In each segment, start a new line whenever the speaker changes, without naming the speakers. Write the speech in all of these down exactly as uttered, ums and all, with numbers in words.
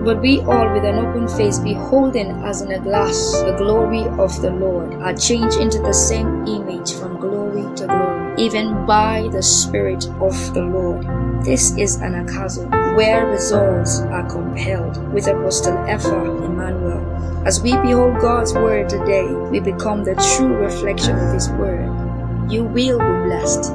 But we all with an open face, beholding as in a glass the glory of the Lord, are changed into the same image from glory to glory, even by the Spirit of the Lord. This is an acaso, where results are compelled with Apostle Epha Emmanuel. As we behold God's word today, we become the true reflection of His word. You will be blessed.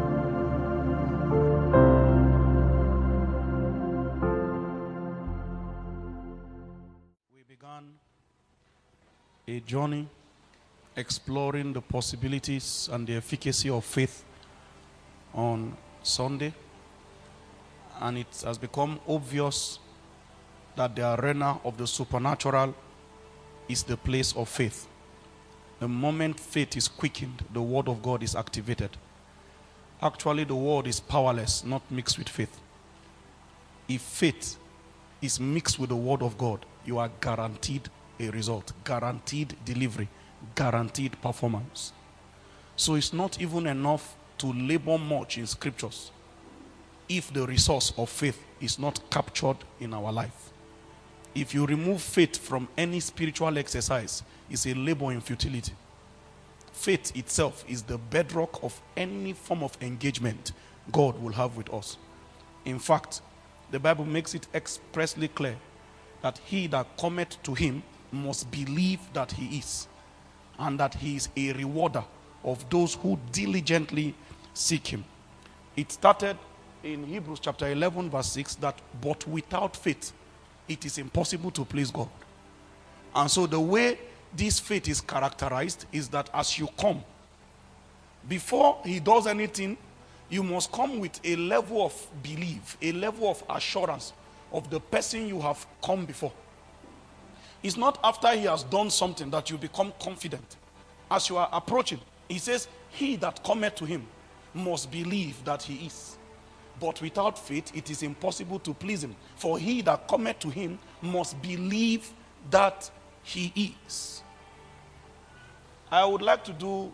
We began a journey exploring the possibilities and the efficacy of faith on Sunday, and it has become obvious that the arena of the supernatural is the place of faith. The moment faith is quickened, the word of God is activated. Actually, the word is powerless, not mixed with faith. If faith is mixed with the word of God, you are guaranteed a result, guaranteed delivery, guaranteed performance. So it's not even enough to labor much in scriptures if the resource of faith is not captured in our life. If you remove faith from any spiritual exercise, it's a labor in futility. Faith itself is the bedrock of any form of engagement God will have with us. In fact, the Bible makes it expressly clear that he that cometh to him must believe that he is, and that he is a rewarder of those who diligently seek him. It started in Hebrews chapter eleven verse six that, but without faith, it is impossible to please God. And so the way this faith is characterized is that as you come, before he does anything, you must come with a level of belief, a level of assurance of the person you have come before. It's not after he has done something that you become confident. As you are approaching, he says, he that cometh to him must believe that he is. But without faith, it is impossible to please him. For he that cometh to him must believe that he is. I would like to do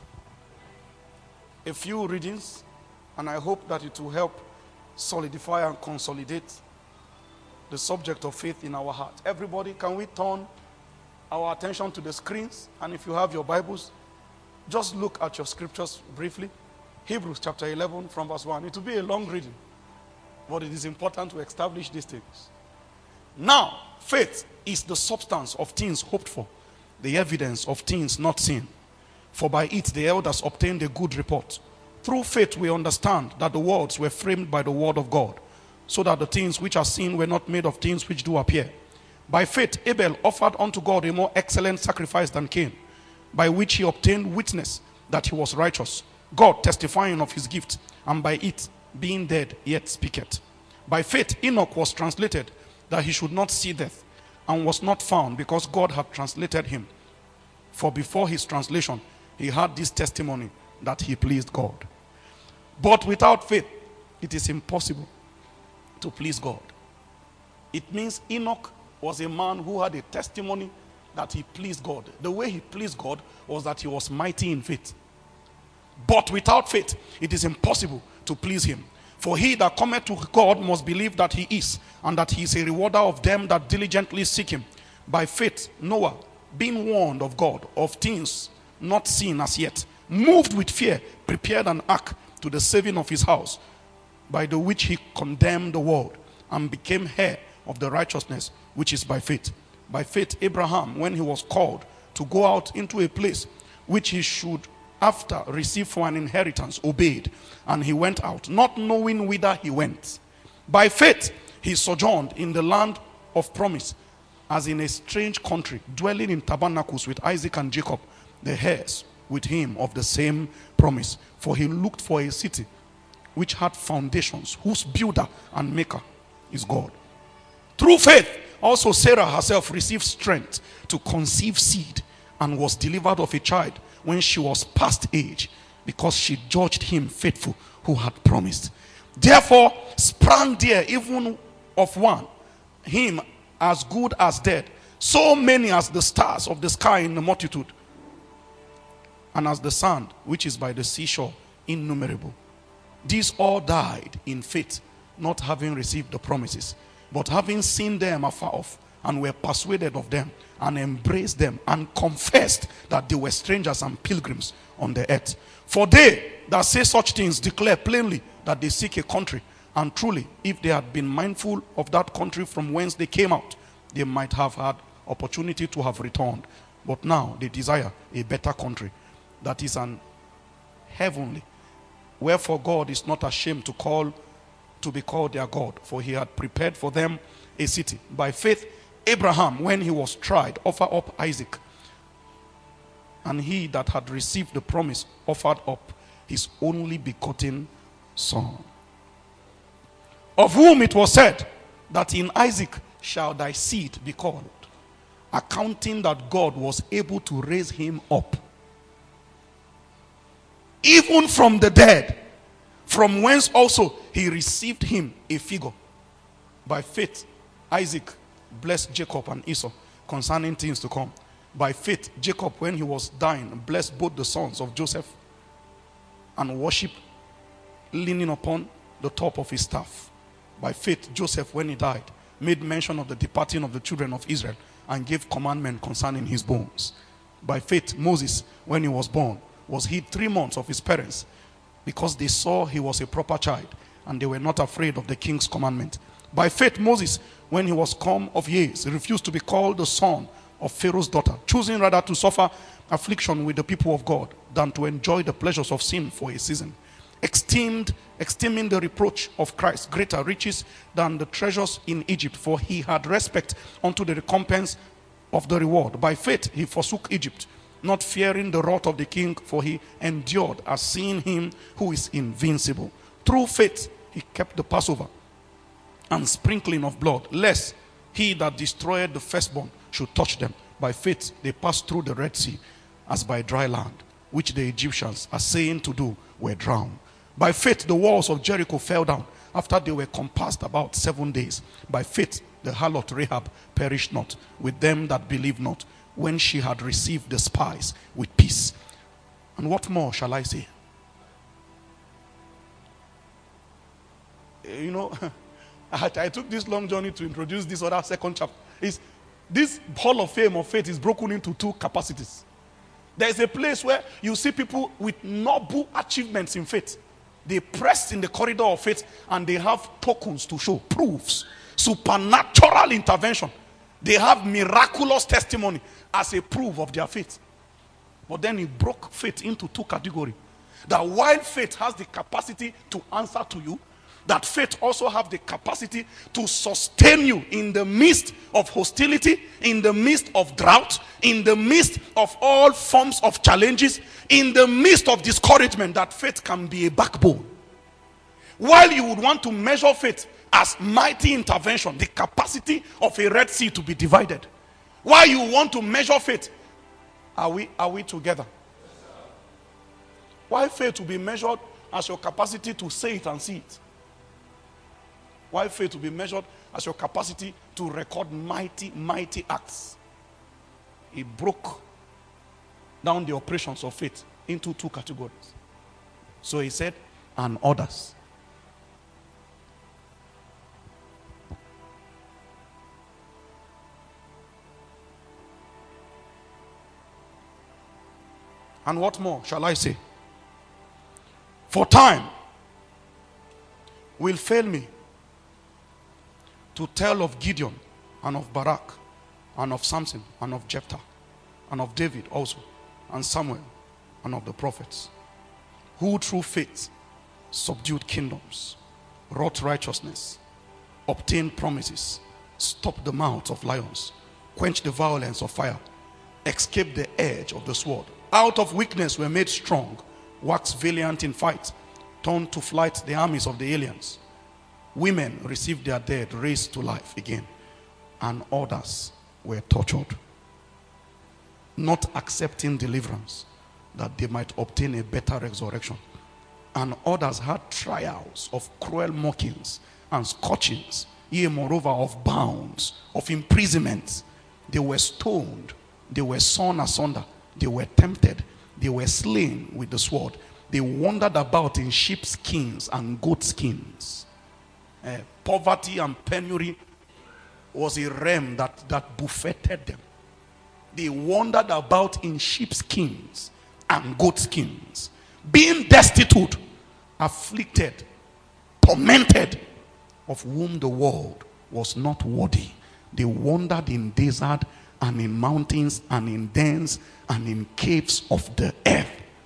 a few readings, and I hope that it will help solidify and consolidate the subject of faith in our heart. Everybody, can we turn our attention to the screens? And if you have your Bibles, just look at your scriptures briefly. Hebrews chapter eleven from verse one. It will be a long reading, but it is important to establish these things. Now, faith is the substance of things hoped for, the evidence of things not seen. For by it the elders obtained a good report. Through faith we understand that the worlds were framed by the word of God, so that the things which are seen were not made of things which do appear. By faith Abel offered unto God a more excellent sacrifice than Cain, by which he obtained witness that he was righteous, God testifying of his gift, and by it, being dead, yet speaketh. By faith Enoch was translated, that he should not see death, and was not found, because God had translated him. For before his translation, he had this testimony, that he pleased God. But without faith, it is impossible to please God. It means Enoch was a man who had a testimony that he pleased God. The way he pleased God was that he was mighty in faith. But without faith, it is impossible to please him. For he that cometh to God must believe that he is, and that he is a rewarder of them that diligently seek him. By faith, Noah, being warned of God of things not seen as yet, moved with fear, prepared an ark to the saving of his house, by the which he condemned the world, and became heir of the righteousness which is by faith. By faith, Abraham, when he was called to go out into a place which he should after receive for an inheritance, obeyed, and he went out, not knowing whither he went. By faith, he sojourned in the land of promise, as in a strange country, dwelling in tabernacles with Isaac and Jacob, the heirs with him of the same promise. For he looked for a city which had foundations, whose builder and maker is God. Through faith, also Sarah herself received strength to conceive seed, and was delivered of a child when she was past age, because she judged him faithful who had promised. Therefore sprang there even of one, him as good as dead, so many as the stars of the sky in the multitude, and as the sand which is by the seashore innumerable. These all died in faith, not having received the promises, But having seen them afar off, and were persuaded of them, and embraced them, and confessed that they were strangers and pilgrims on the earth. For they that say such things declare plainly that they seek a country. And truly, if they had been mindful of that country from whence they came out, they might have had opportunity to have returned. But now they desire a better country, that is an heavenly. Wherefore God is not ashamed to call to be called their God, for he had prepared for them a city. By faith Abraham, when he was tried, offered up Isaac. And he that had received the promise offered up his only begotten son, of whom it was said that in Isaac shall thy seed be called, accounting that God was able to raise him up, even from the dead, from whence also he received him a figure. By faith Isaac blessed Jacob and Esau concerning things to come. By faith Jacob, when he was dying, blessed both the sons of Joseph, and worshipped, leaning upon the top of his staff. By faith Joseph, when he died, made mention of the departing of the children of Israel, and gave commandment concerning his bones. By faith Moses, when he was born, was hid three months of his parents, because they saw he was a proper child, and they were not afraid of the king's commandment. By faith Moses, when he was come of years, refused to be called the son of Pharaoh's daughter, choosing rather to suffer affliction with the people of God than to enjoy the pleasures of sin for a season, esteemed, esteeming the reproach of Christ greater riches than the treasures in Egypt, for he had respect unto the recompense of the reward. By faith he forsook Egypt, not fearing the wrath of the king, for he endured as seeing him who is invincible. Through faith he kept the Passover and sprinkling of blood, lest he that destroyed the firstborn should touch them. By faith they passed through the Red Sea as by dry land, which the Egyptians, assaying to do, were drowned. By faith the walls of Jericho fell down after they were compassed about seven days. By faith the harlot Rahab perished not with them that believed not, when she had received the spies with peace. And what more shall I say? You know, I took this long journey to introduce this other second chapter. Is this hall of fame of faith is broken into two capacities. There is a place where you see people with noble achievements in faith. They pressed in the corridor of faith, and they have tokens to show, proofs, supernatural intervention. They have miraculous testimony as a proof of their faith. But then he broke faith into two categories. That while faith has the capacity to answer to you, that faith also have the capacity to sustain you in the midst of hostility, in the midst of drought, in the midst of all forms of challenges, in the midst of discouragement. That faith can be a backbone. While you would want to measure faith as mighty intervention, the capacity of a Red Sea to be divided, while you want to measure faith, are we, are we together? Why faith will be measured as your capacity to say it and see it? Why faith will be measured as your capacity to record mighty, mighty acts? He broke down the operations of faith into two categories. So he said, and others. And what more shall I say? For time will fail me to tell of Gideon, and of Barak, and of Samson, and of Jephthah, and of David also, and Samuel, and of the prophets, who through faith subdued kingdoms, wrought righteousness, obtained promises, stopped the mouths of lions, quenched the violence of fire, escaped the edge of the sword, out of weakness were made strong, waxed valiant in fight, turned to flight the armies of the aliens. Women received their dead raised to life again, and others were tortured, not accepting deliverance, that they might obtain a better resurrection. And others had trials of cruel mockings and scourgings, yea, moreover, of bounds, of imprisonment. They were stoned, they were sawn asunder, they were tempted, they were slain with the sword. They wandered about in sheep skins and goat skins. Uh, poverty and penury was a realm that, that buffeted them. They wandered about in sheepskins and goatskins, being destitute, afflicted, tormented, of whom the world was not worthy. They wandered in desert and in mountains and in dens and in caves of the earth.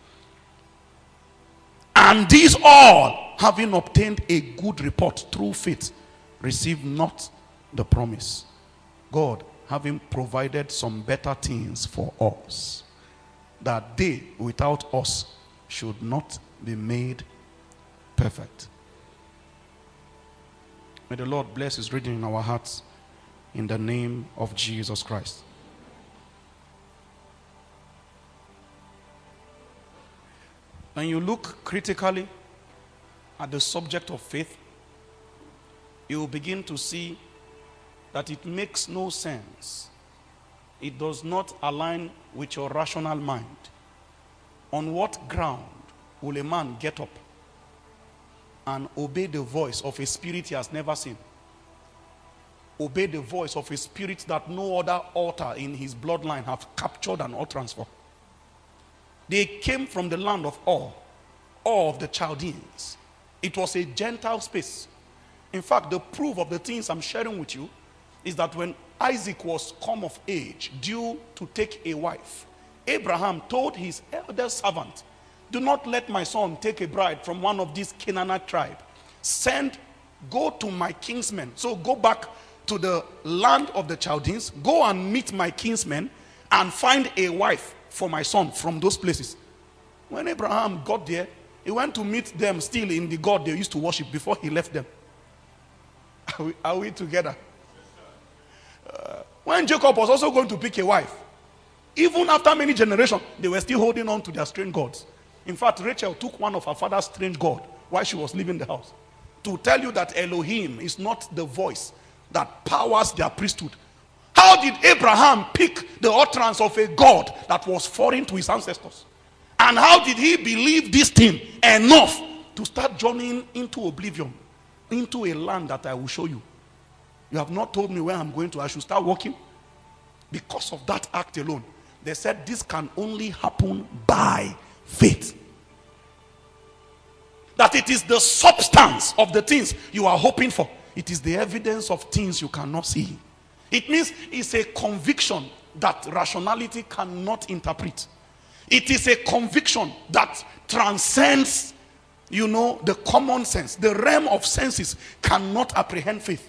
And these all, having obtained a good report through faith, received not the promise. God, having provided some better things for us, that they without us should not be made perfect. May the Lord bless his reading in our hearts in the name of Jesus Christ. When you look critically at the subject of faith, you will begin to see that it makes no sense. It does not align with your rational mind. On what ground will a man get up and obey the voice of a spirit he has never seen? Obey the voice of a spirit that no other altar in his bloodline have captured an utterance for. They came from the land of Ur, Ur of the Chaldeans. It was a Gentile space. In fact, the proof of the things I'm sharing with you is that when Isaac was come of age, due to take a wife, Abraham told his elder servant, do not let my son take a bride from one of these Canaanite tribe. Send, go to my kinsmen. So go back to the land of the Chaldeans, go and meet my kinsmen and find a wife for my son from those places. When Abraham got there, he went to meet them still in the God they used to worship before he left them. Are we, are we together? Uh, when Jacob was also going to pick a wife, even after many generations, they were still holding on to their strange gods. In fact, Rachel took one of her father's strange god while she was leaving the house, to tell you that Elohim is not the voice that powers their priesthood. How did Abraham pick the utterance of a God that was foreign to his ancestors? And how did he believe this thing enough to start journeying into oblivion, into a land that I will show you? You have not told me where I'm going to. I should start walking. Because of that act alone, they said this can only happen by faith. That it is the substance of the things you are hoping for. It is the evidence of things you cannot see. It means it's a conviction that rationality cannot interpret. It is a conviction that transcends, you know, the common sense. The realm of senses cannot apprehend faith.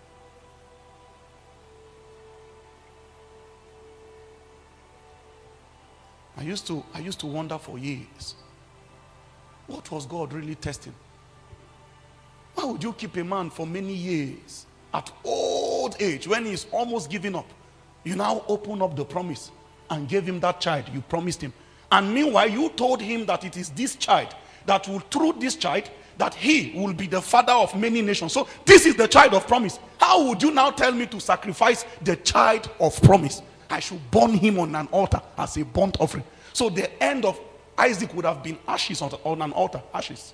I used to, I used to wonder for years, what was God really testing? Why would you keep a man for many years at old age when he's almost giving up? You now open up the promise and gave him that child you promised him. And meanwhile, you told him that it is this child that will, through this child, that he will be the father of many nations. So this is the child of promise. How would you now tell me to sacrifice the child of promise? I should burn him on an altar as a burnt offering. So the end of Isaac would have been ashes on, on an altar, ashes.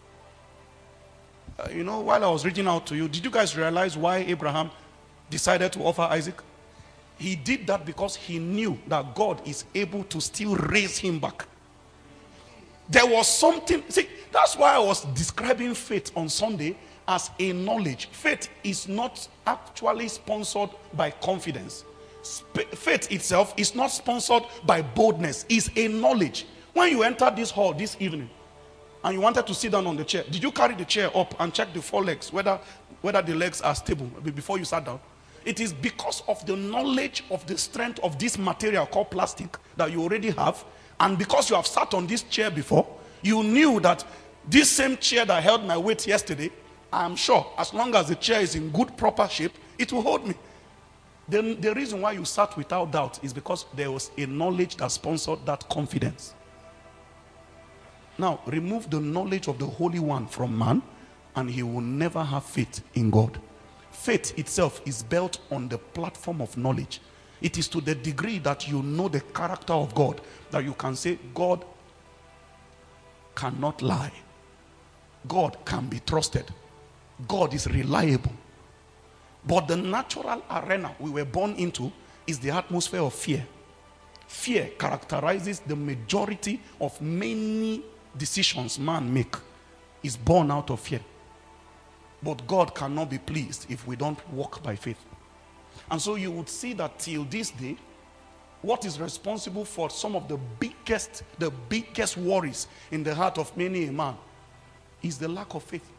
Uh, you know, while I was reading out to you, did you guys realize why Abraham decided to offer Isaac? He did that because he knew that God is able to still raise him back. There was something, see, that's why I was describing faith on Sunday as a knowledge. Faith is not actually sponsored by confidence. Faith itself is not sponsored by boldness. It's a knowledge. When you entered this hall this evening and you wanted to sit down on the chair, did you carry the chair up and check the four legs, whether, whether the legs are stable before you sat down? It is because of the knowledge of the strength of this material called plastic that you already have, and because you have sat on this chair before, you knew that this same chair that held my weight yesterday, I am sure, as long as the chair is in good, proper shape, it will hold me. The, the reason why you sat without doubt is because there was a knowledge that sponsored that confidence. Now, remove the knowledge of the Holy One from man, and he will never have faith in God. Faith itself is built on the platform of knowledge. It is to the degree that you know the character of God that you can say, God cannot lie. God can be trusted. God is reliable. But the natural arena we were born into is the atmosphere of fear. Fear characterizes the majority of many decisions man make. Is born out of fear. But God cannot be pleased if we don't walk by faith. And so you would see that till this day, what is responsible for some of the biggest, the biggest worries in the heart of many a man is the lack of faith.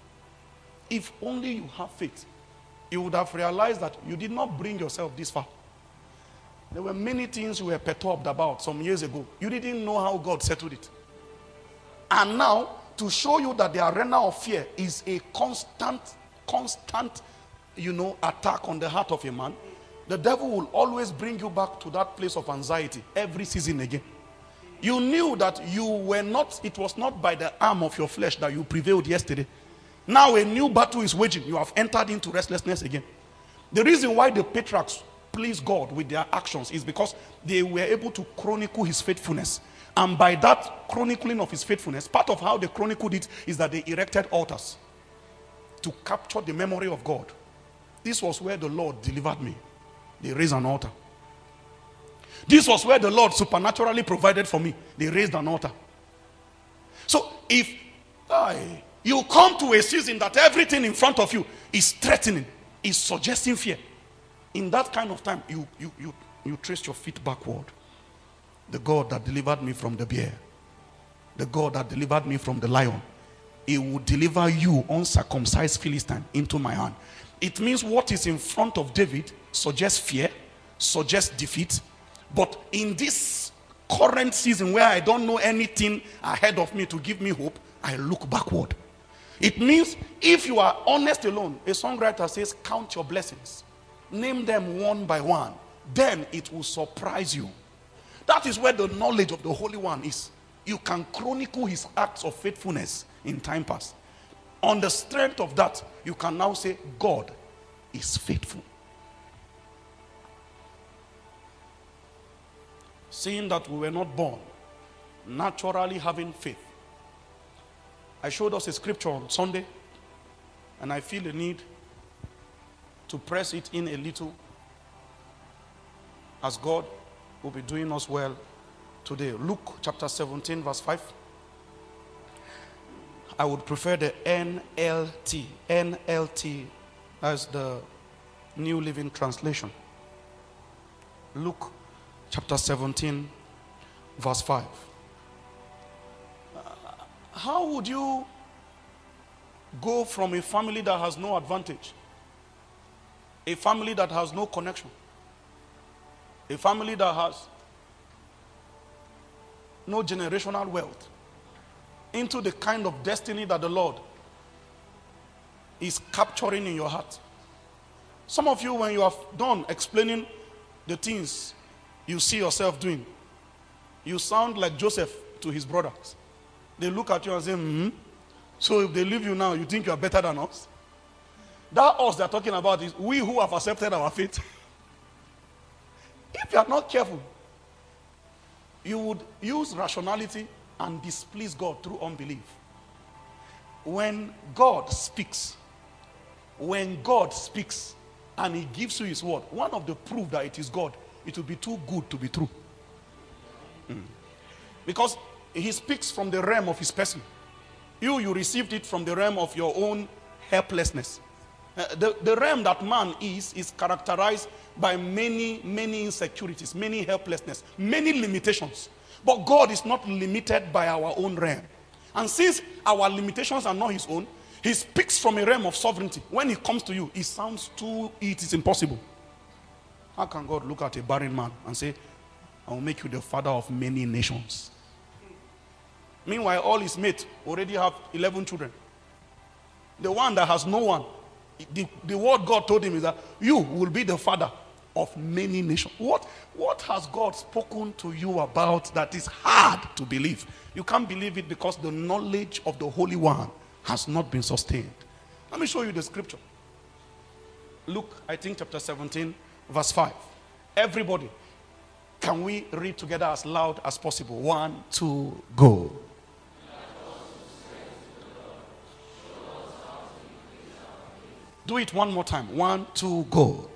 If only you have faith, you would have realized that you did not bring yourself this far. There were many things you were perturbed about some years ago. You didn't know how God settled it. And now, to show you that the arena of fear is a constant, constant, you know, attack on the heart of a man, the devil will always bring you back to that place of anxiety every season again. You knew that you were not, it was not by the arm of your flesh that you prevailed yesterday. Now a new battle is waging. You have entered into restlessness again. The reason why the patriarchs pleased God with their actions is because they were able to chronicle his faithfulness. And by that chronicling of his faithfulness, part of how they chronicled it is that they erected altars to capture the memory of God. This was where the Lord delivered me. They raised an altar. This was where the Lord supernaturally provided for me. They raised an altar. So if I, you come to a season that everything in front of you is threatening, is suggesting fear, in that kind of time, you, you, you, you trace your feet backward. The God that delivered me from the bear, the God that delivered me from the lion, he will deliver you, uncircumcised Philistine, into my hand. It means what is in front of David suggests fear, suggests defeat. But in this current season where I don't know anything ahead of me to give me hope, I look backward. It means if you are honest alone, a songwriter says, count your blessings. Name them one by one. Then it will surprise you. That is where the knowledge of the Holy One is. You can chronicle his acts of faithfulness in time past. On the strength of that, you can now say, God is faithful. Seeing that we were not born naturally having faith. I showed us a scripture on Sunday, and I feel a need to press it in a little as God will be doing us well today. Luke chapter seventeen verse five. I would prefer the N L T. N L T as the New Living Translation. Luke chapter seventeen verse five. Uh, how would you go from a family that has no advantage, a family that has no connection, a family that has no generational wealth, into the kind of destiny that the Lord is capturing in your heart? Some of you, when you have done explaining the things you see yourself doing, you sound like Joseph to his brothers. They look at you and say, hmm. So if they leave you now, you think you are better than us? That us they're talking about is we who have accepted our fate. If you are not careful, you would use rationality and displease God through unbelief. When God speaks, when God speaks and he gives you his word, one of the proof that it is God, it will be too good to be true. Mm. Because he speaks from the realm of his person. You, you received it from the realm of your own helplessness. Uh, the, the realm that man is, is characterized by many, many insecurities, many helplessness, many limitations. But God is not limited by our own realm. And since our limitations are not his own, he speaks from a realm of sovereignty. When he comes to you, it sounds too, it is impossible. How can God look at a barren man and say, I will make you the father of many nations? Meanwhile, all his mates already have eleven children. The one that has no one, the, the word God told him is that you will be the father of many nations. What, what has God spoken to you about that is hard to believe? You can't believe it because the knowledge of the Holy One has not been sustained. Let me show you the scripture. Luke, I think chapter seventeen, verse five. Everybody, can we read together as loud as possible? One, two, go. Do it one more time. One, two, go.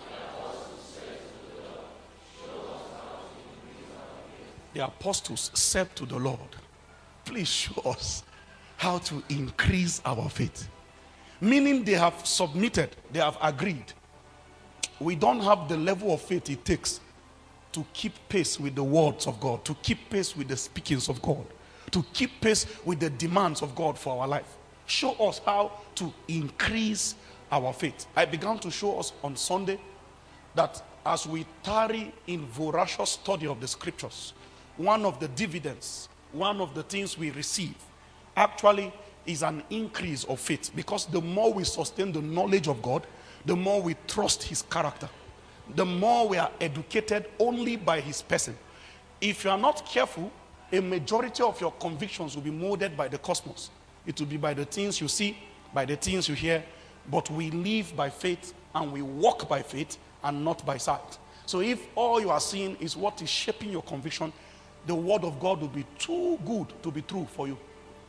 The apostles said to the Lord, please show us how to increase our faith. Meaning they have submitted, they have agreed. We don't have the level of faith it takes to keep pace with the words of God, to keep pace with the speakings of God, to keep pace with the demands of God for our life. Show us how to increase our faith. I began to show us on Sunday that as we tarry in voracious study of the scriptures, one of the dividends, one of the things we receive actually is an increase of faith, because the more we sustain the knowledge of God, the more we trust his character, the more we are educated only by his person. If you are not careful, a majority of your convictions will be molded by the cosmos. It will be by the things you see, by the things you hear, but we live by faith and we walk by faith and not by sight. So if all you are seeing is what is shaping your conviction, the word of God will be too good to be true for you.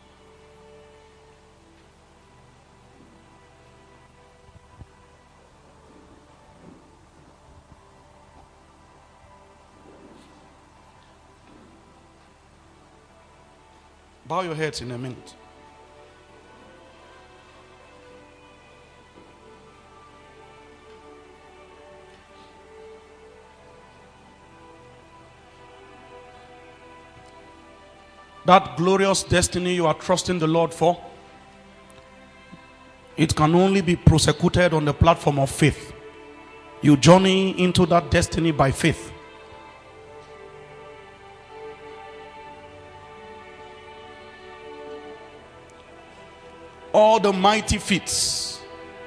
Bow your heads in a minute. That glorious destiny you are trusting the Lord for, it can only be prosecuted on the platform of faith. You journey into that destiny by faith. All the mighty feats,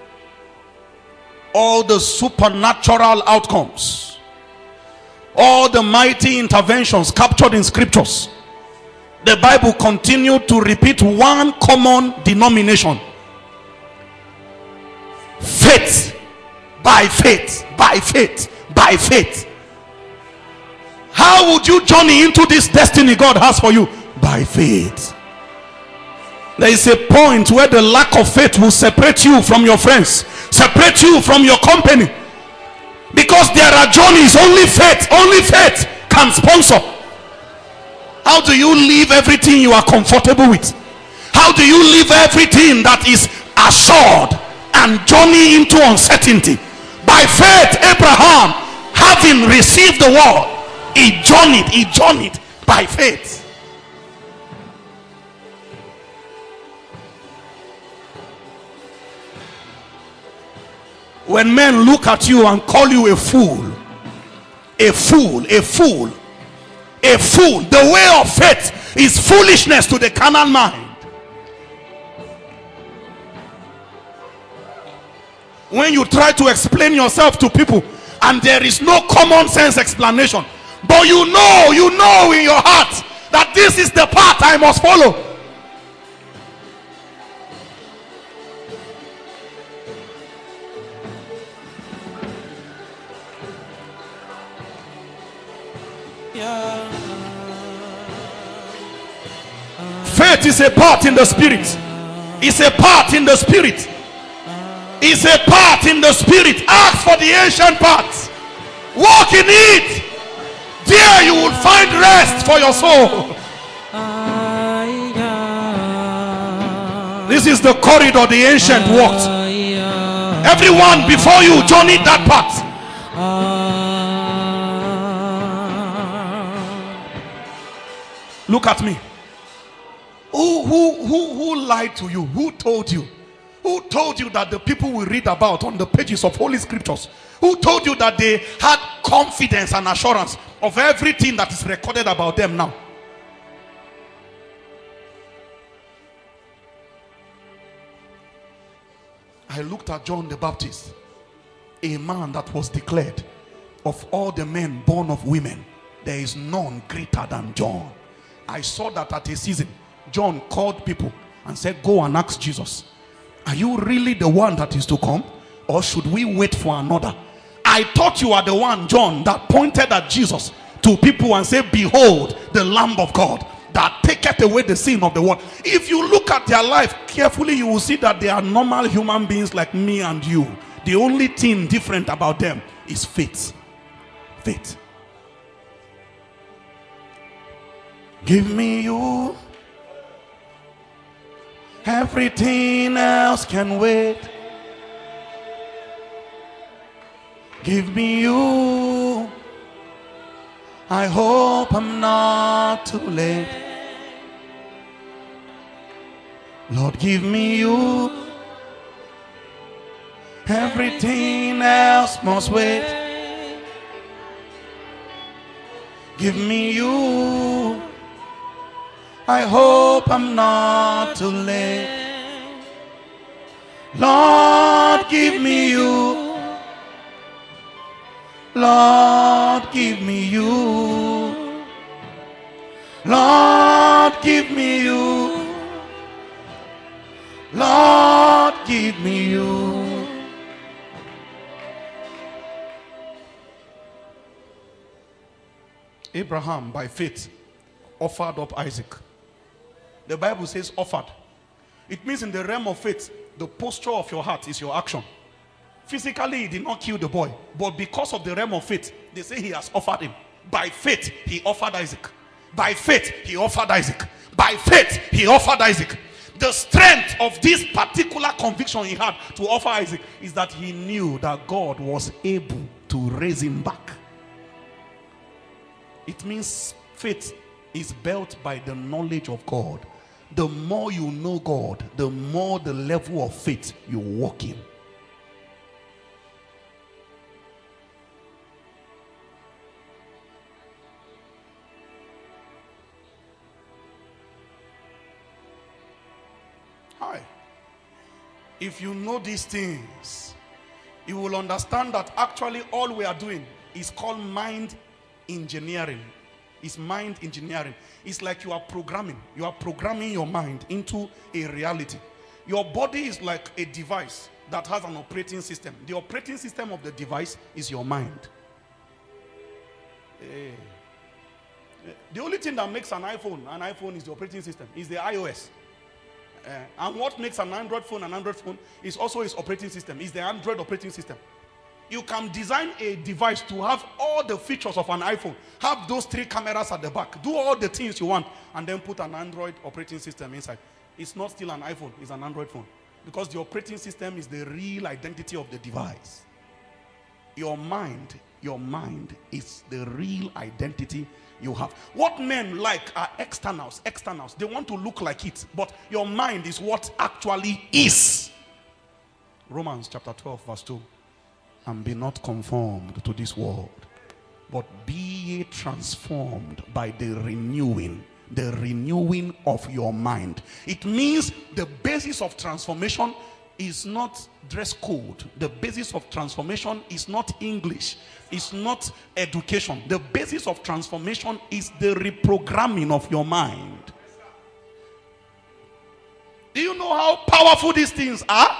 all the supernatural outcomes, all the mighty interventions captured in scriptures, the Bible continued to repeat one common denomination: faith, by faith, by faith, by faith. How would you journey into this destiny God has for you? By faith. There is a point where the lack of faith will separate you from your friends, separate you from your company, because there are journeys only faith, only faith can sponsor. How do you leave everything you are comfortable with? How do you leave everything that is assured and journey into uncertainty? By faith, Abraham, having received the word, he journeyed, he journeyed by faith. When men look at you and call you a fool, a fool, a fool, a fool, the way of faith is foolishness to the carnal mind. When you try to explain yourself to people and there is no common sense explanation, but you know, you know in your heart that this is the path I must follow. Faith is a part in the spirit. It's a part in the spirit. It's a part in the spirit. Ask for the ancient path. Walk in it. There you will find rest for your soul. This is the corridor the ancient walked. Everyone before you journeyed that path. Look at me. Who, who, who, who lied to you? Who told you? Who told you that the people we read about on the pages of Holy Scriptures, who told you that they had confidence and assurance of everything that is recorded about them now? I looked at John the Baptist, a man that was declared, of all the men born of women, there is none greater than John. I saw that at a season, John called people and said, go and ask Jesus, are you really the one that is to come, or should we wait for another? I thought you are the one, John, that pointed at Jesus to people and said, behold the Lamb of God that taketh taketh away the sin of the world. If you look at their life carefully, you will see that they are normal human beings like me and you. The only thing different about them is faith. Faith. Give me you. Everything else can wait. Give me you. I hope I'm not too late. Lord, give me you. Everything else must wait. Give me you. I hope I'm not too late. Lord, give me you. Lord, give me you. Lord, give me you. Lord, give me you. Abraham, by faith, offered up Isaac. The Bible says offered. It means in the realm of faith, the posture of your heart is your action. Physically, he did not kill the boy, but because of the realm of faith, they say he has offered him. By faith, he offered Isaac. By faith, he offered Isaac. By faith, he offered Isaac. The strength of this particular conviction he had to offer Isaac is that he knew that God was able to raise him back. It means faith is built by the knowledge of God. The more you know God, the more the level of faith you walk in. Hi. If you know these things, you will understand that actually all we are doing is called mind engineering. It's mind engineering. It's like you are programming. You are programming your mind into a reality. Your body is like a device that has an operating system. The operating system of the device is your mind. Hey. The only thing that makes an iPhone an iPhone is the operating system, is the iOS. Uh, and what makes an Android phone an Android phone is also its operating system, is the Android operating system. You can design a device to have all the features of an iPhone, have those three cameras at the back, do all the things you want, and then put an Android operating system inside. It's not still an iPhone, it's an Android phone. Because the operating system is the real identity of the device. Your mind, your mind is the real identity you have. What men like are externals, externals. They want to look like it, but your mind is what actually is. Romans chapter twelve verse two. And be not conformed to this world, but be ye transformed by the renewing, the renewing of your mind. It means the basis of transformation is not dress code. The basis of transformation is not English. It's not education. The basis of transformation is the reprogramming of your mind. Do you know how powerful these things are?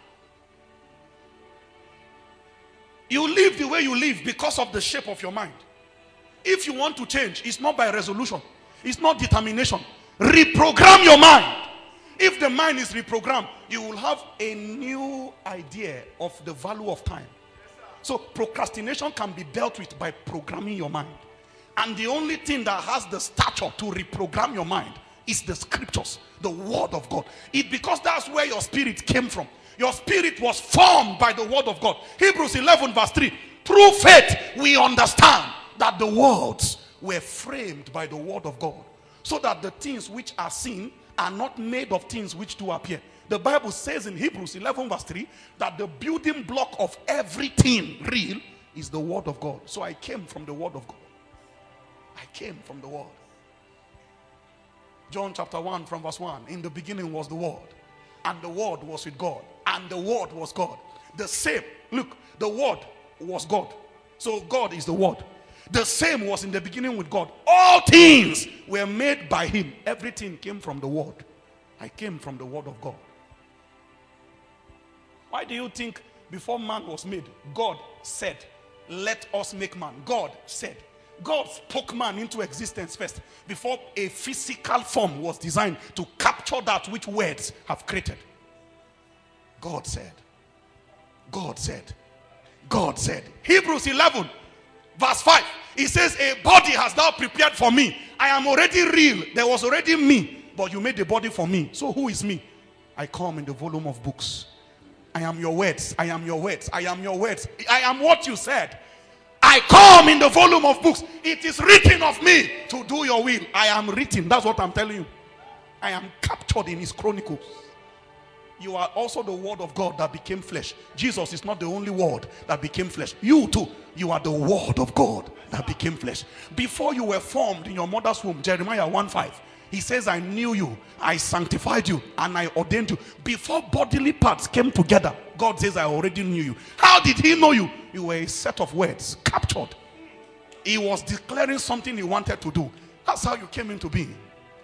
You live the way you live because of the shape of your mind. If you want to change, it's not by resolution. It's not determination. Reprogram your mind. If the mind is reprogrammed, you will have a new idea of the value of time. So procrastination can be dealt with by programming your mind. And the only thing that has the stature to reprogram your mind is the scriptures, the word of God. It because that's where your spirit came from. Your spirit was formed by the word of God. Hebrews eleven verse three. Through faith we understand that the worlds were framed by the word of God, so that the things which are seen are not made of things which do appear. The Bible says in Hebrews eleven verse three that the building block of everything real is the word of God. So I came from the word of God. I came from the word. John chapter one from verse one. In the beginning was the word, and the word was with God, and the word was God. The same, look, the word was God. So God is the word. The same was in the beginning with God. All things were made by him. Everything came from the word. I came from the word of God. Why do you think before man was made, God said, let us make man? God said. God spoke man into existence first before a physical form was designed to capture that which words have created. God said, God said, God said. Hebrews eleven verse five, it says, a body has thou prepared for me. I am already real. There was already me, but you made the body for me. So who is me? I come in the volume of books. I am your words. I am your words. I am your words. I am what you said. I come in the volume of books. It is written of me to do your will. I am written. That's what I'm telling you. I am captured in his chronicles. You are also the word of God that became flesh. Jesus is not the only word that became flesh. You too, you are the word of God that became flesh. Before you were formed in your mother's womb, Jeremiah one five, he says, I knew you, I sanctified you, and I ordained you. Before bodily parts came together, God says, I already knew you. How did he know you? You were a set of words captured. He was declaring something he wanted to do. That's how you came into being.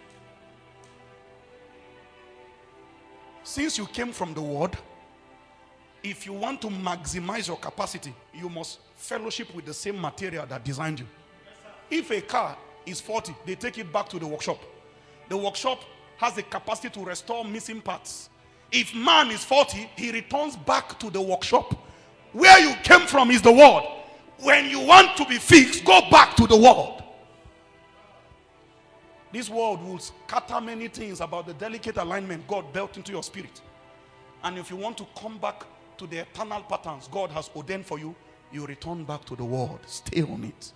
Since you came from the word, if you want to maximize your capacity, you must fellowship with the same material that designed you. If a car is faulty, they take it back to the workshop. The workshop has the capacity to restore missing parts. If man is faulty, he returns back to the workshop. Where you came from is the word. When you want to be fixed, go back to the word. This world will scatter many things about the delicate alignment God built into your spirit. And if you want to come back to the eternal patterns God has ordained for you, you return back to the word. Stay on it.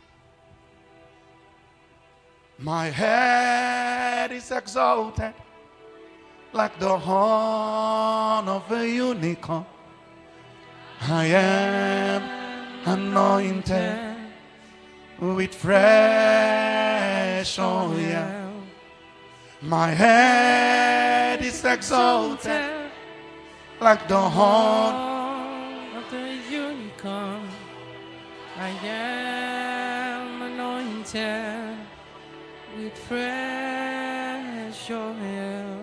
My head is exalted like the horn of a unicorn. I am anointed with fresh oil. My head is exalted like the horn
of the unicorn. I am anointed with fresh oil.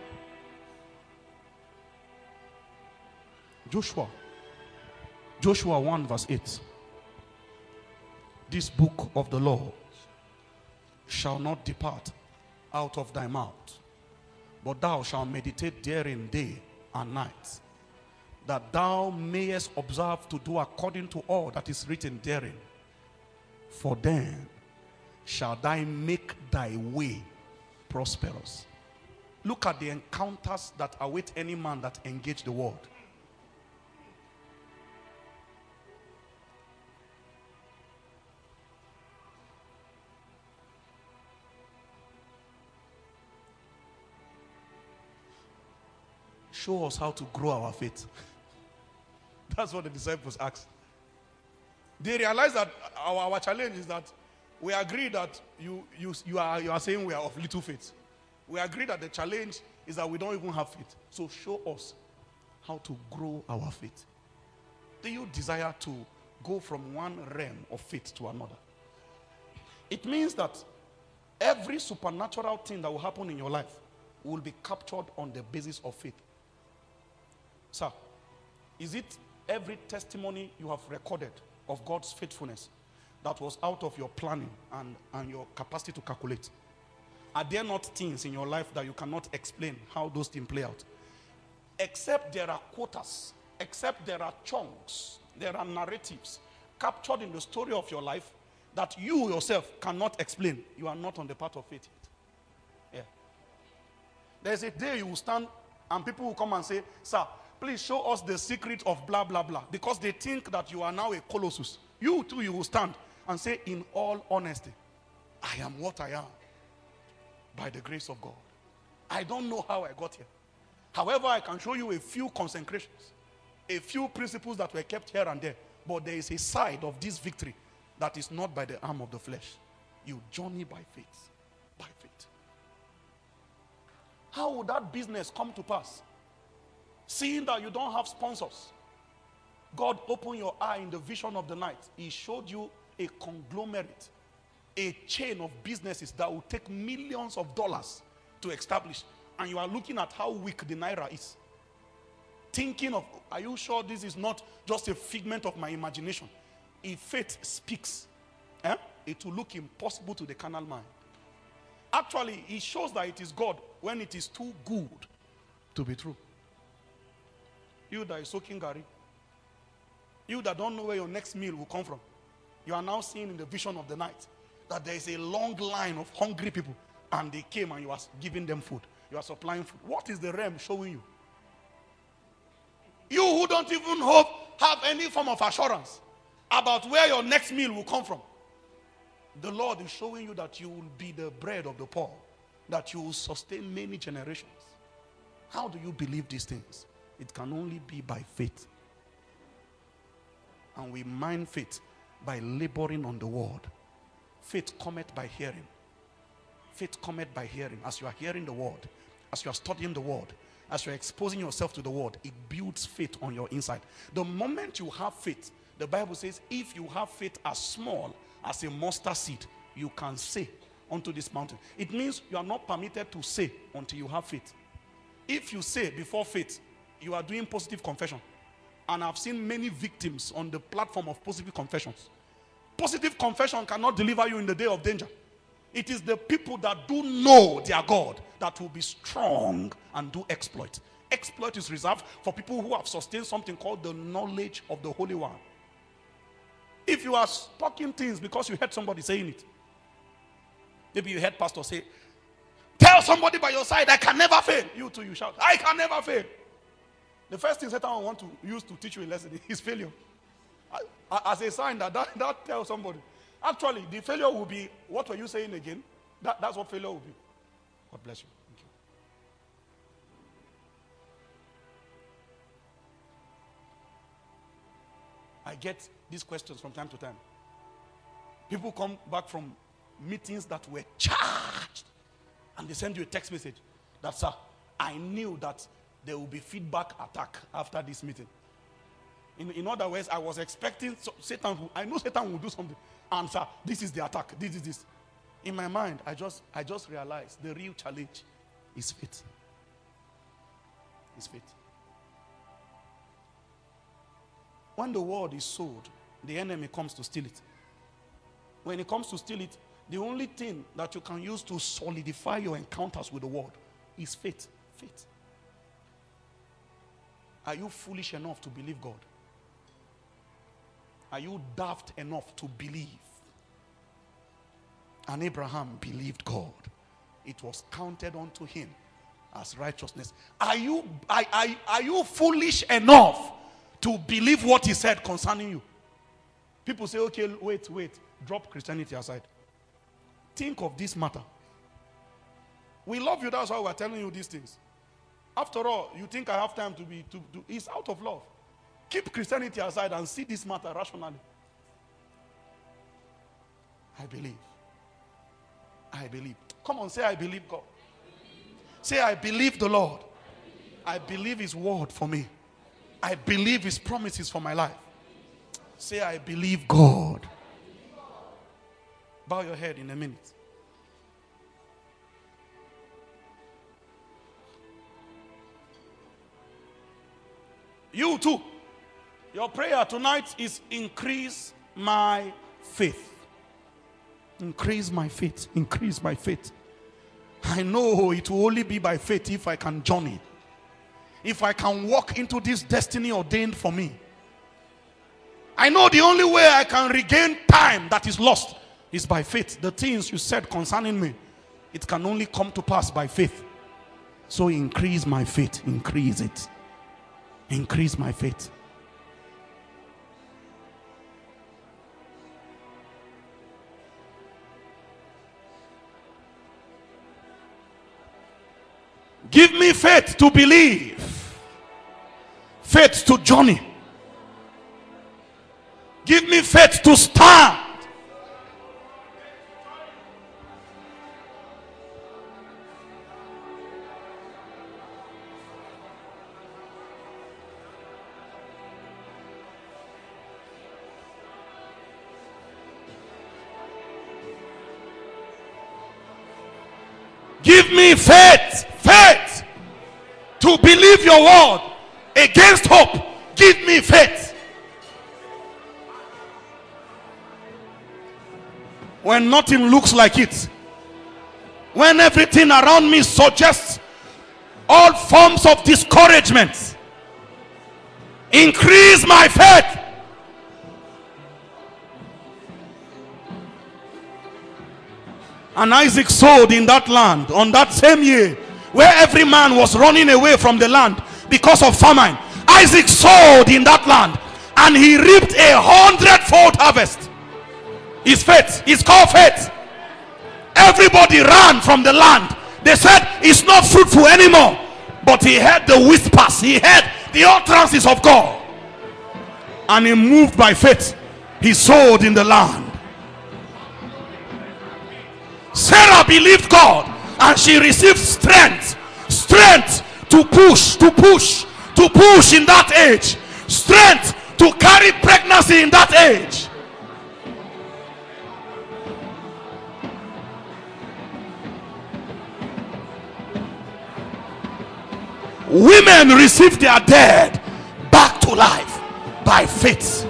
Joshua. Joshua one verse eight. This book of the law shall not depart out of thy mouth, but thou shalt meditate therein day and night, that thou mayest observe to do according to all that is written therein. For then shall thy make thy way prosperous. Look at the encounters that await any man that engage the word. Show us how to grow our faith. That's what the disciples asked. They realized that our, our challenge is that we agree that you, you, you, are, you are saying we are of little faith. We agree that the challenge is that we don't even have faith. So show us how to grow our faith. Do you desire to go from one realm of faith to another? It means that every supernatural thing that will happen in your life will be captured on the basis of faith. Sir, is it every testimony you have recorded of God's faithfulness that was out of your planning and, and your capacity to calculate? Are there not things in your life that you cannot explain how those things play out? Except there are quotas, except there are chunks, there are narratives captured in the story of your life that you yourself cannot explain. You are not on the path of faith yet. Yeah. There's a day you will stand and people will come and say, sir, please show us the secret of blah, blah, blah. Because they think that you are now a colossus. You too, you will stand and say, in all honesty, I am what I am by the grace of God. I don't know how I got here. However, I can show you a few consecrations, a few principles that were kept here and there. But there is a side of this victory that is not by the arm of the flesh. You journey by faith. By faith. How would that business come to pass? Seeing that you don't have sponsors, God opened your eye in the vision of the night. He showed you a conglomerate, a chain of businesses that will take millions of dollars to establish. And you are looking at how weak the naira is. Thinking of, are you sure this is not just a figment of my imagination? If faith speaks, eh? it will look impossible to the carnal mind. Actually, it shows that it is God when it is too good to be true. You that is soaking Gary, you that don't know where your next meal will come from, you are now seeing in the vision of the night that there is a long line of hungry people, and they came and you are giving them food. You are supplying food. What is the realm showing you? You who don't even hope, have any form of assurance about where your next meal will come from. The Lord is showing you that you will be the bread of the poor, that you will sustain many generations. How do you believe these things? It can only be by faith. And we mine faith by laboring on the word. Faith cometh by hearing. Faith cometh by hearing. As you are hearing the word, as you are studying the word, as you are exposing yourself to the word, it builds faith on your inside. The moment you have faith, the Bible says, if you have faith as small as a mustard seed, you can say unto this mountain. It means you are not permitted to say until you have faith. If you say before faith, you are doing positive confession. And I've seen many victims on the platform of positive confessions. Positive confession cannot deliver you in the day of danger. It is the people that do know their God that will be strong and do exploit. Exploit is reserved for people who have sustained something called the knowledge of the Holy One. If you are talking things because you heard somebody saying it, maybe you heard pastor say, tell somebody by your side, I can never fail. You too, you shout, I can never fail. The first thing Satan will want to use to teach you a lesson is failure. As a sign that that, that tells somebody. Actually, the failure will be, what were you saying again? That, that's what failure will be. God bless you. Thank you. I get these questions from time to time. People come back from meetings that were charged, and they send you a text message that, sir, I knew that there will be feedback attack after this meeting. In, in other words, I was expecting so, Satan, who, I know Satan will do something. And sir, this is the attack. This is this. In my mind, I just, I just realized the real challenge is faith. Is faith. When the word is sold, the enemy comes to steal it. When he comes to steal it, the only thing that you can use to solidify your encounters with the word is faith. Faith. Are you foolish enough to believe God? Are you daft enough to believe? And Abraham believed God. It was counted unto him as righteousness. Are you, are, are, are you foolish enough to believe what he said concerning you? People say, okay, wait, wait. Drop Christianity aside. Think of this matter. We love you, that's why we're telling you these things. After all, you think I have time to be, to do, it's out of love. Keep Christianity aside and see this matter rationally. I believe. I believe. Come on, say I believe God. Say I believe the Lord. I believe his word for me. I believe his promises for my life. Say I believe God. Bow your head in a minute. You too. Your prayer tonight is increase my faith. Increase my faith. Increase my faith. I know it will only be by faith if I can journey. If I can walk into this destiny ordained for me. I know the only way I can regain time that is lost is by faith. The things you said concerning me, it can only come to pass by faith. So increase my faith. Increase it. Increase my faith. Give me faith to believe. Faith to journey. Give me faith to stand. Give me faith, faith to believe your word against hope. Give me faith. When nothing looks like it, when everything around me suggests all forms of discouragement, increase my faith. And Isaac sowed in that land on that same year, where every man was running away from the land because of famine. Isaac sowed in that land and he reaped a hundredfold harvest. His faith is called faith. Everybody ran from the land. They said it's not fruitful anymore. But he heard the whispers, he heard the utterances of God, and he moved by faith. He sowed in the land. Sarah believed God and she received strength, strength to push, to push, to push in that age, strength to carry pregnancy in that age. Women received their dead back to life by faith.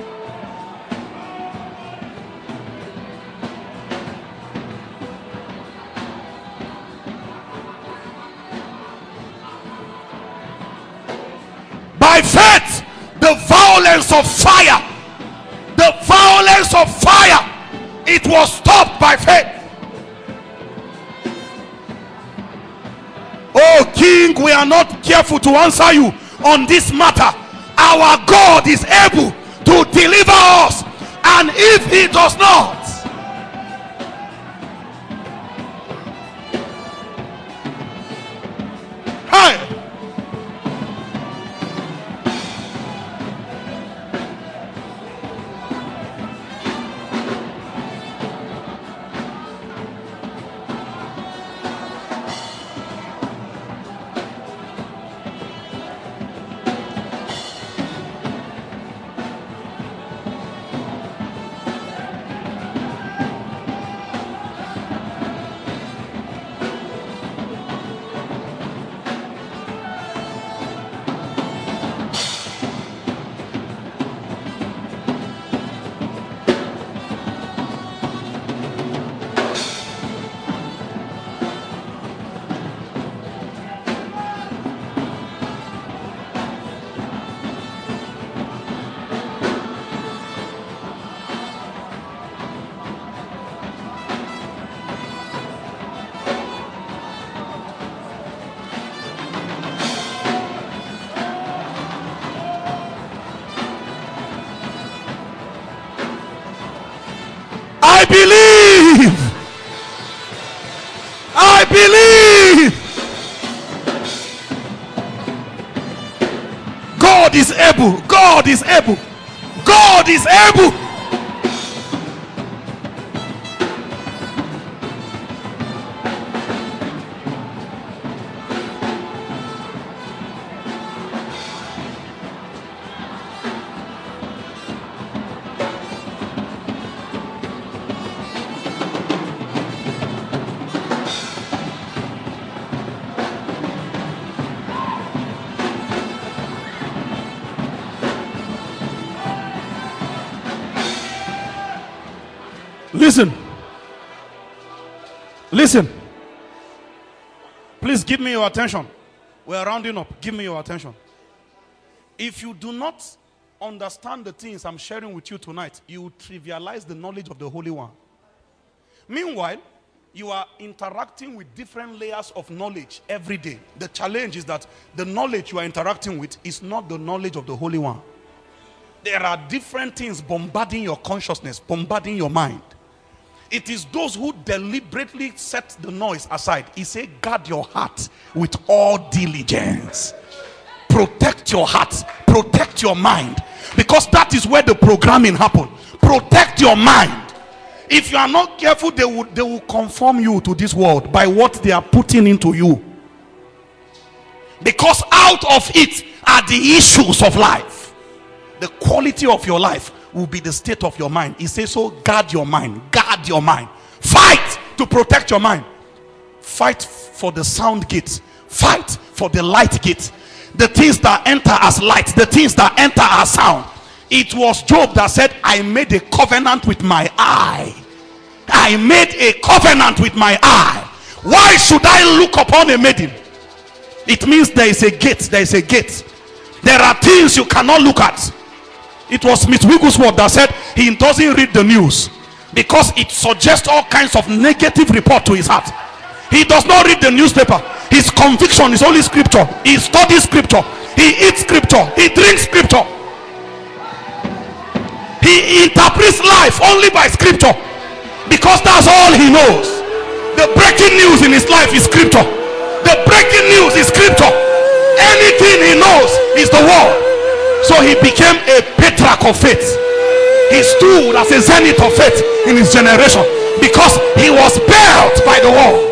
By faith, the violence of fire, the violence of fire, it was stopped by faith. Oh King, we are not careful to answer you on this matter. Our God is able to deliver us, and if he does not, hey, I believe. I believe. God is able. God is able. God is able. Listen. Listen. Please give me your attention. We're rounding up. Give me your attention. If you do not understand the things I'm sharing with you tonight, you will trivialize the knowledge of the Holy One. Meanwhile, you are interacting with different layers of knowledge every day. The challenge is that the knowledge you are interacting with is not the knowledge of the Holy One. There are different things bombarding your consciousness, bombarding your mind. It is those who deliberately set the noise aside. He said, guard your heart with all diligence. Protect your heart. Protect your mind. Because that is where the programming happens. Protect your mind. If you are not careful, they will, they will conform you to this world by what they are putting into you. Because out of it are the issues of life. The quality of your life will be the state of your mind. He says, so guard your mind. Guard your mind. Fight to protect your mind. Fight for the sound gate. Fight for the light gate. The things that enter as light, the things that enter as sound. It was Job that said, I made a covenant with my eye. I made a covenant with my eye. Why should I look upon a maiden? It means there is a gate. There is a gate. There are things you cannot look at. It was Smith Wigglesworth that said he doesn't read the news because it suggests all kinds of negative report to his heart. He does not read the newspaper. His conviction is only scripture. He studies scripture. He eats scripture. He drinks scripture. He interprets life only by scripture because that's all he knows. The breaking news in his life is scripture. The breaking news is scripture. Anything he knows is the word. So he became a patriarch of faith. He stood as a zenith of faith in his generation because he was built by the word.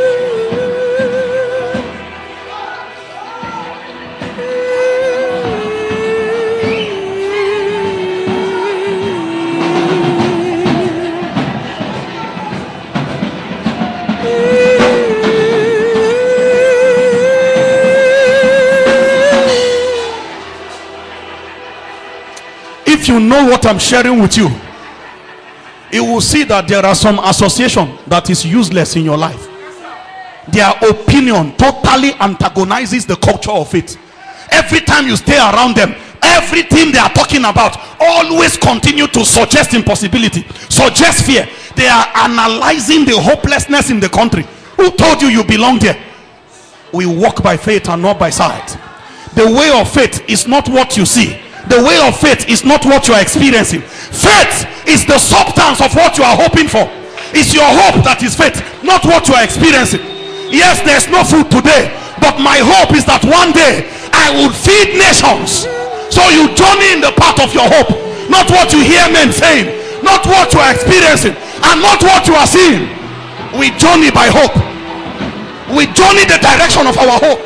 If you know what I'm sharing with you, you will see that there are some association that is useless in your life. Their opinion totally antagonizes the culture of it. Every time you stay around them, everything they are talking about always continue to suggest impossibility, suggest fear. They are analyzing the hopelessness in the country. Who told you you belong there? We walk by faith and not by sight. The way of faith is not what you see. The way of faith is not what you are experiencing. Faith is the substance of what you are hoping for. It's your hope that is faith, not what you are experiencing. Yes, there's no food today, but my hope is that one day I will feed nations. So you journey in the path of your hope, not what you hear men saying, not what you are experiencing, and not what you are seeing. We journey by hope. We journey the direction of our hope.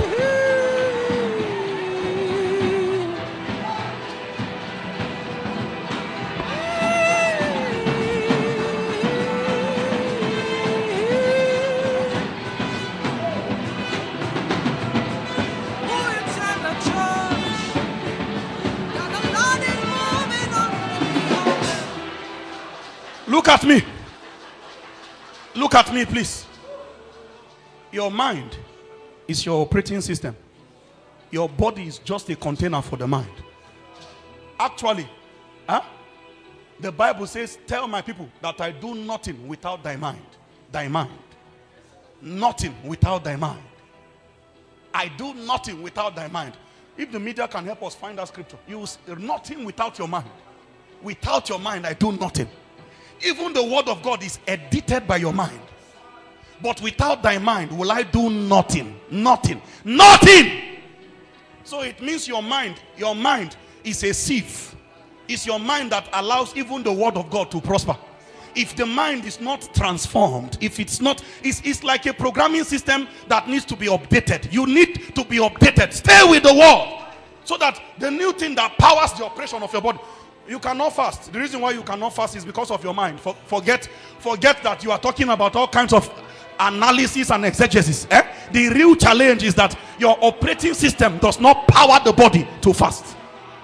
Look at me. Look at me, please. Your mind is your operating system. Your body is just a container for the mind. Actually, huh? The Bible says, tell my people that I do nothing without thy mind. Thy mind. Nothing without thy mind. I do nothing without thy mind. If the media can help us find that scripture, you nothing without your mind. Without your mind, I do nothing. Even the word of God is edited by your mind. But without thy mind, will I do nothing? Nothing. Nothing. So it means your mind, your mind is a sieve. It's your mind that allows even the word of God to prosper. If the mind is not transformed, if it's not, it's, it's like a programming system that needs to be updated. You need to be updated. Stay with the word, so that the new thing that powers the operation of your body. You cannot fast. The reason why you cannot fast is because of your mind. For, forget, forget that you are talking about all kinds of analysis and exegesis. Eh? The real challenge is that your operating system does not power the body to fast.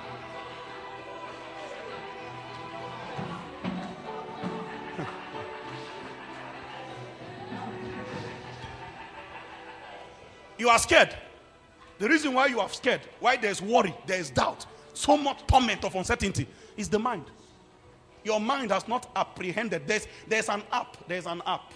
You are scared. The reason why you are scared, why there's worry, there is doubt, so much torment of uncertainty, is the mind. Your mind has not apprehended. There's, there's an app. There's an app.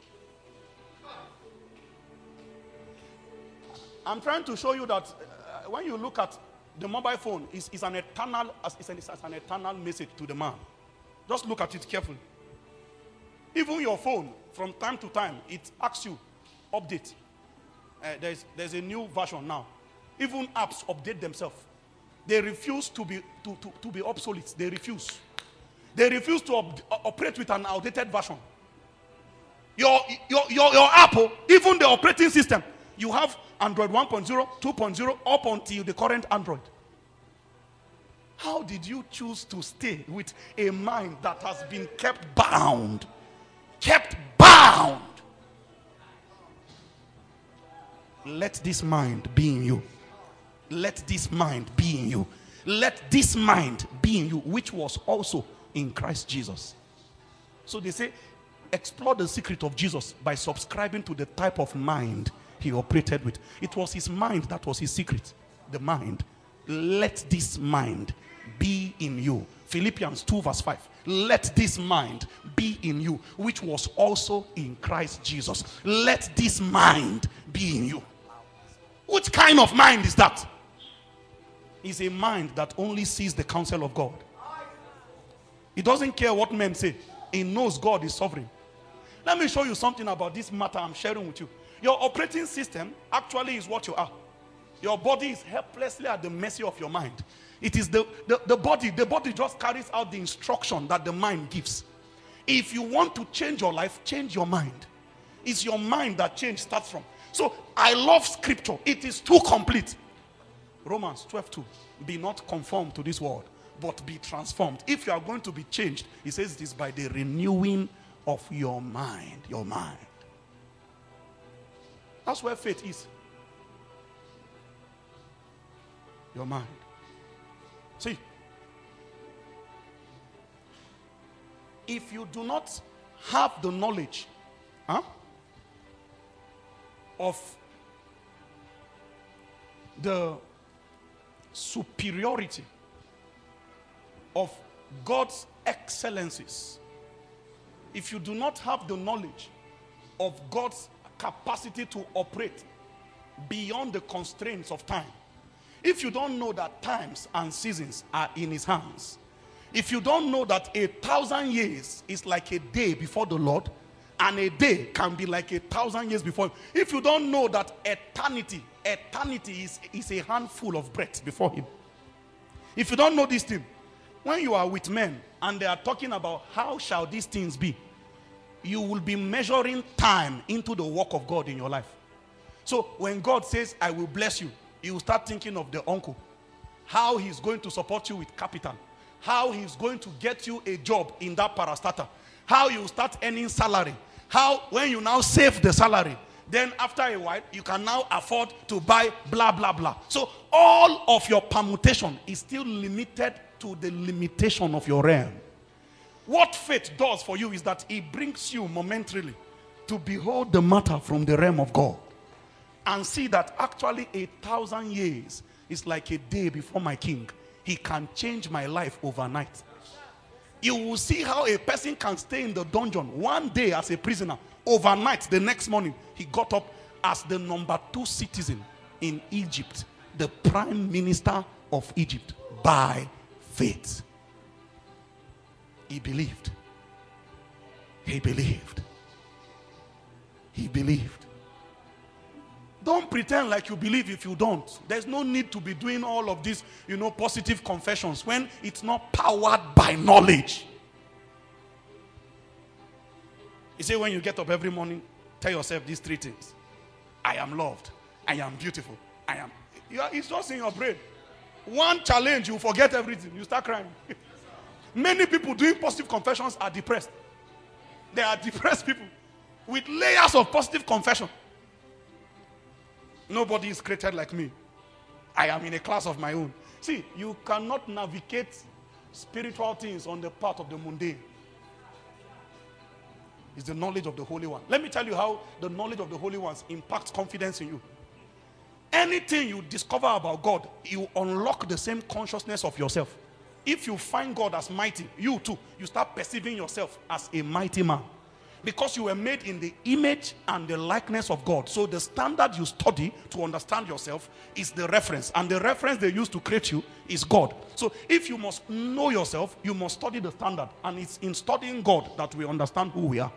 I'm trying to show you that uh, when you look at the mobile phone, it's, it's an eternal, it's an, it's an eternal message to the man. Just look at it carefully. Even your phone, from time to time, it asks you, update. Uh, there's, there's a new version now. Even apps update themselves. They refuse to be to, to, to be obsolete. They refuse. They refuse to op operate with an outdated version. Your, your, your, your Apple, even the operating system, you have Android one point oh, two point oh, up until the current Android. How did you choose to stay with a mind that has been kept bound? Kept bound. Let this mind be in you. Let this mind be in you. Let this mind be in you, which was also in Christ Jesus. So they say, explore the secret of Jesus by subscribing to the type of mind he operated with. It was his mind that was his secret. The mind. Let this mind be in you. Philippians two verse five. Let this mind be in you, which was also in Christ Jesus. Let this mind be in you. Which kind of mind is that? It's a mind that only sees the counsel of God. It doesn't care what men say. It knows God is sovereign. Let me show you something about this matter I'm sharing with you. Your operating system actually is what you are. Your body is helplessly at the mercy of your mind. It is the, the, the body. The body just carries out the instruction that the mind gives. If you want to change your life, change your mind. It's your mind that change starts from. So I love scripture. It is too complete. Romans twelve two. Be not conformed to this world, but be transformed. If you are going to be changed, he says it is by the renewing of your mind. Your mind. That's where faith is. Your mind. See, if you do not have the knowledge huh, of the superiority of God's excellencies, if you do not have the knowledge of God's capacity to operate beyond the constraints of time, if you don't know that times and seasons are in his hands, if you don't know that a thousand years is like a day before the Lord, and a day can be like a thousand years before him, if you don't know that eternity, eternity is, is a handful of breath before him, if you don't know this thing, when you are with men and they are talking about how shall these things be, you will be measuring time into the work of God in your life. So when God says, I will bless you, you will start thinking of the uncle, how he's going to support you with capital, how he's going to get you a job in that parastatal, how you start earning salary, how when you now save the salary, then after a while you can now afford to buy blah blah blah. So all of your permutation is still limited to the limitation of your realm. What faith does for you is that it brings you momentarily to behold the matter from the realm of God and see that actually a thousand years is like a day before my king. He can change my life overnight. You will see how a person can stay in the dungeon one day as a prisoner. Overnight, the next morning, he got up as the number two citizen in Egypt, the prime minister of Egypt, by faith. He believed. He believed. He believed. Don't pretend like you believe if you don't. There's no need to be doing all of these, you know, positive confessions when it's not powered by knowledge. You say when you get up every morning, tell yourself these three things. I am loved. I am beautiful. I am. You are, it's just in your brain. One challenge, you forget everything. You start crying. Many people doing positive confessions are depressed. They are depressed people with layers of positive confession. Nobody is created like me. I am in a class of my own. See, you cannot navigate spiritual things on the path of the mundane. It's the knowledge of the Holy One. Let me tell you how the knowledge of the Holy Ones impacts confidence in you. Anything you discover about God, you unlock the same consciousness of yourself. If you find God as mighty, you too, you start perceiving yourself as a mighty man. Because you were made in the image and the likeness of God. So the standard you study to understand yourself is the reference. And the reference they use to create you is God. So if you must know yourself, you must study the standard. And it's in studying God that we understand who we are.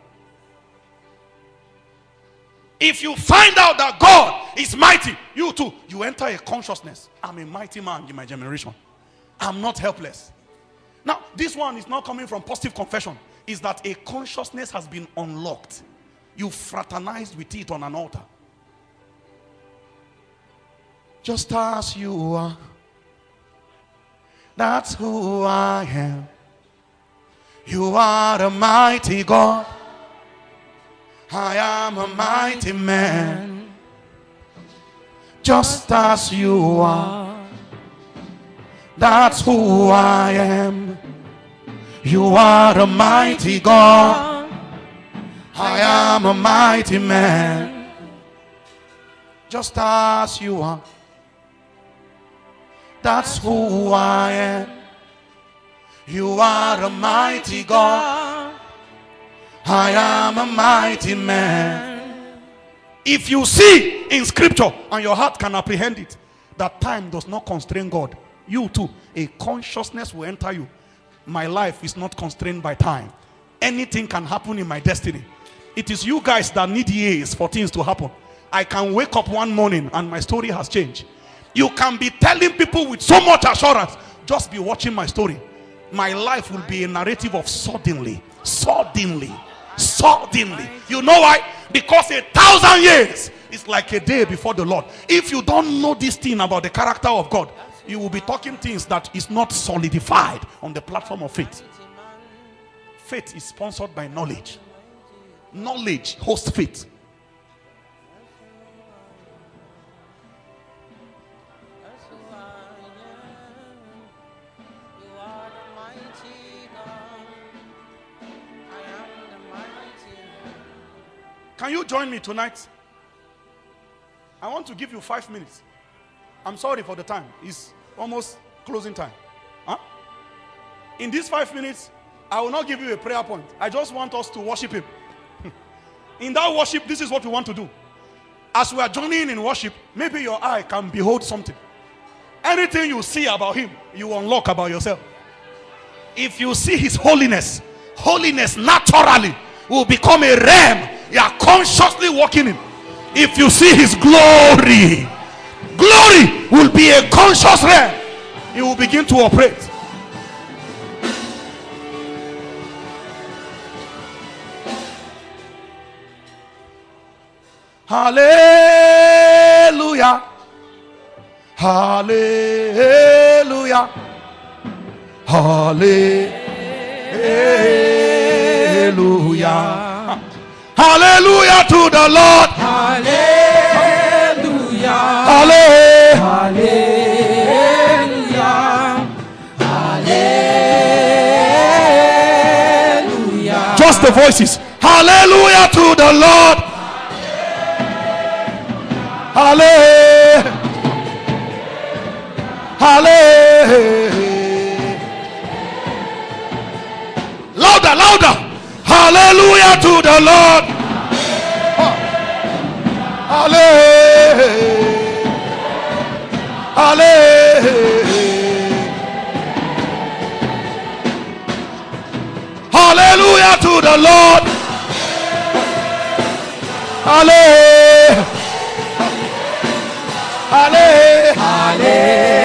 If you find out that God is mighty, you too, you enter a consciousness. I'm a mighty man in my generation. I'm not helpless. Now, this one is not coming from positive confession. Is that a consciousness has been unlocked. You fraternized with it on an altar. Just as you are, that's who I am. You are a mighty God. I am a mighty man. Just as you are, that's who I am. You are a mighty God. I am a mighty man, just as you are. That's who I am. You are a mighty God. I am a mighty man. If you see in scripture and your heart can apprehend it, that time does not constrain God, you too, a consciousness will enter you. My life is not constrained by time. Anything can happen in my destiny. It is you guys that need years for things to happen. I can wake up one morning and my story has changed. You can be telling people with so much assurance, just be watching my story. My life will be a narrative of suddenly, suddenly, suddenly. You know why? Because a thousand years is like a day before the Lord. If you don't know this thing about the character of God, you will be talking things that is not solidified on the platform of faith. Faith is sponsored by knowledge. Knowledge hosts faith. Can you join me tonight? I want to give you five minutes. I'm sorry for the time. It's almost closing time. Huh? In these five minutes, I will not give you a prayer point. I just want us to worship him. In that worship, this is what we want to do. As we are joining in worship, maybe your eye can behold something. Anything you see about him, you unlock about yourself. If you see his holiness, holiness naturally will become a realm you are consciously walking in. If you see his glory, glory will be a conscious realm. It will begin to operate. Hallelujah. Hallelujah. Hallelujah. Hallelujah to the Lord.
Hallelujah.
Hallelujah.
Hallelujah.
Just the voices. Hallelujah to the Lord. Hallelujah. Hallelujah. Louder, louder. Hallelujah to the Lord. Hallelujah. Hallelujah. Hallelujah to the Lord. Hallelujah. Hallelujah.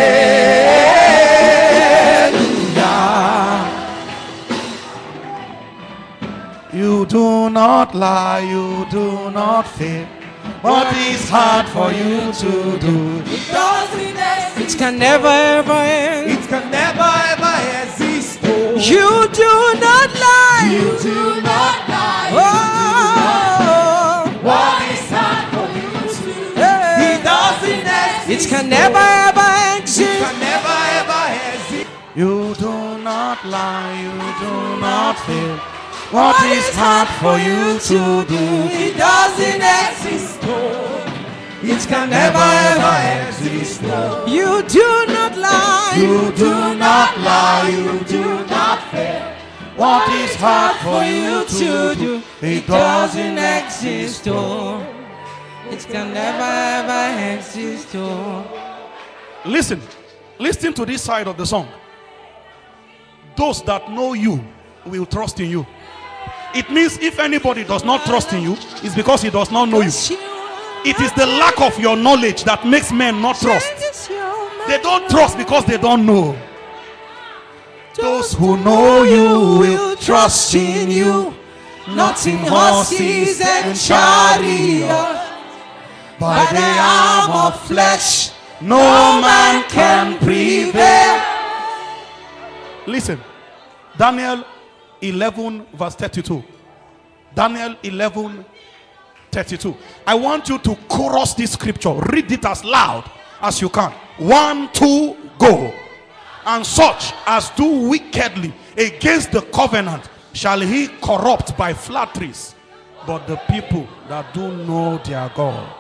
You do not lie, you do not fail. What is hard for you to do?
It can never ever end.
It can never ever exist. Oh.
You do not lie.
You do not lie.
Oh.
What is hard for you to do?
Hey.
He doesn't exist.
It can never ever
It
exist.
can never ever exist.
You do not lie, you do not fail. What is hard for you to do?
It doesn't exist. Oh. It can never ever exist. Oh.
You do not lie.
You do not lie. You do not fail.
What is hard
For you to do, it doesn't exist. Oh, it can never ever exist. Oh.
Listen, listen to this side of the song. Those that know you will trust in you. It means if anybody does not trust in you, it's because he does not know you. It is the lack of your knowledge that makes men not trust. They don't trust because they don't know. Those who know you will trust in you, not in horses and chariots. By the arm of flesh, no man can prevail. Listen, Daniel eleven verse thirty-two. Daniel eleven thirty-two. I want you to chorus this scripture. Read it as loud as you can. One, two, go. And such as do wickedly against the covenant shall he corrupt by flatteries. but the people that do know their God.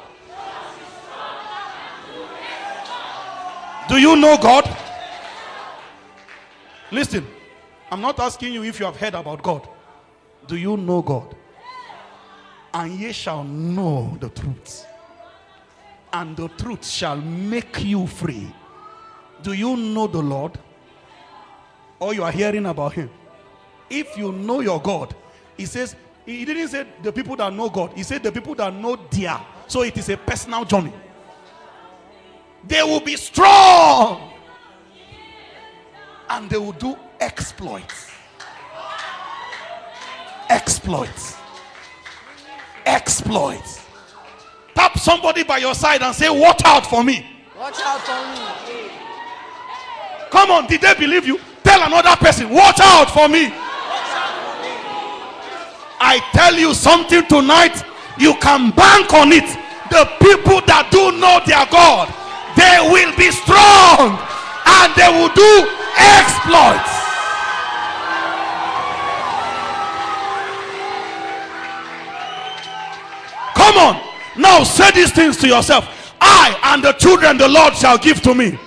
Do you know God? Listen, I'm not asking you if you have heard about God. Do you know God? And ye shall know the truth, and the truth shall make you free. Do you know the Lord? Or you are hearing about him? If you know your God, he says, he didn't say the people that know God, he said the people that know their. So it is a personal journey. They will be strong and they will do exploits. Exploits. Exploits. Tap somebody by your side and say, watch out for me.
Watch out for me.
Come on, did they believe you? Tell another person, watch out for me. I tell you something tonight, you can bank on it. The people that do know their God, they will be strong and they will do exploits. Come on, now say these things to yourself. I and the children the Lord shall give to me.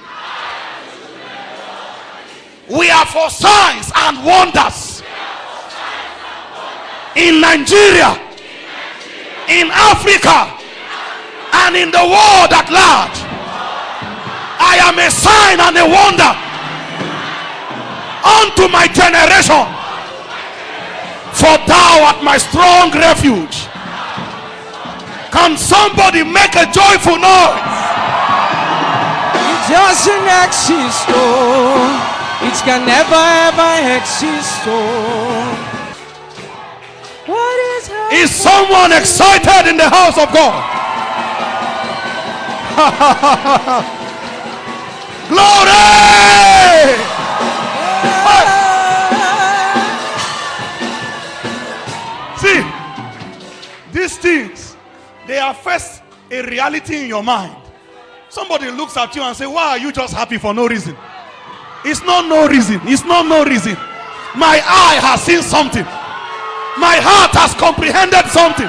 We are for signs and wonders. In Nigeria, in Africa, and in the world at large. I am a sign and a wonder unto my generation. For thou art my strong refuge. Can somebody make a joyful noise?
It doesn't exist, oh. It can never ever exist, oh. What is happening?
Is someone excited in the house of God? Glory! See, these things, they are first a reality in your mind. Somebody looks at you and says, why are you just happy for no reason? It's not no reason. It's not no reason. My eye has seen something. My heart has comprehended something.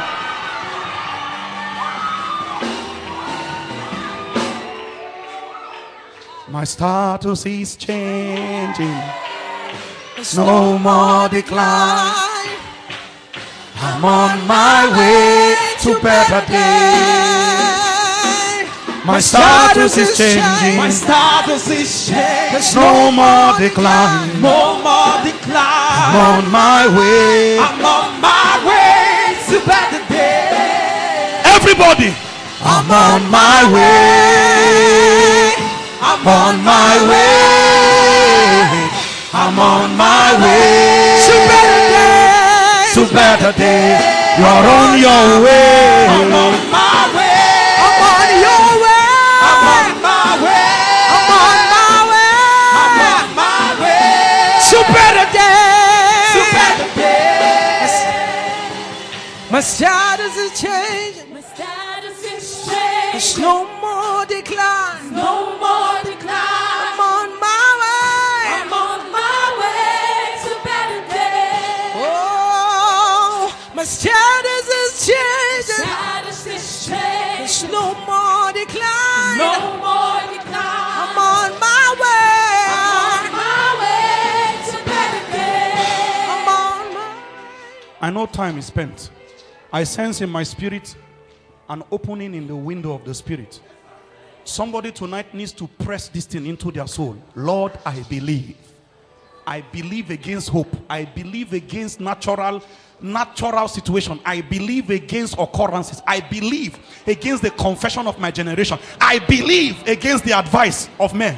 My status is changing. No more decline. I'm on my way to better days. My status is changing.
My status is changing.
No more decline.
No more decline.
I'm on my way.
I'm on my way to better days.
Everybody, I'm on my way. I'm on my way. I'm on my way
To better days.
to better days. You're on your way.
I'm on my way.
I'm on your way.
I'm on my way.
I'm on my way.
I'm on my way
To better days.
to better days.
My status is changing.
My status is changing.
There's no more decline.
No more decline.
I'm on my way.
I'm on my way to better days.
Oh, my status is changing.
Status is changing.
There's no more decline.
No more decline.
I'm on my way.
I'm on my way to better days.
I'm on my
I know time is spent. I sense in my spirit an opening in the window of the spirit. Somebody tonight needs to press this thing into their soul. Lord, I believe. I believe against hope. I believe against natural natural situation. I believe against occurrences. I believe against the confession of my generation. I believe against the advice of men.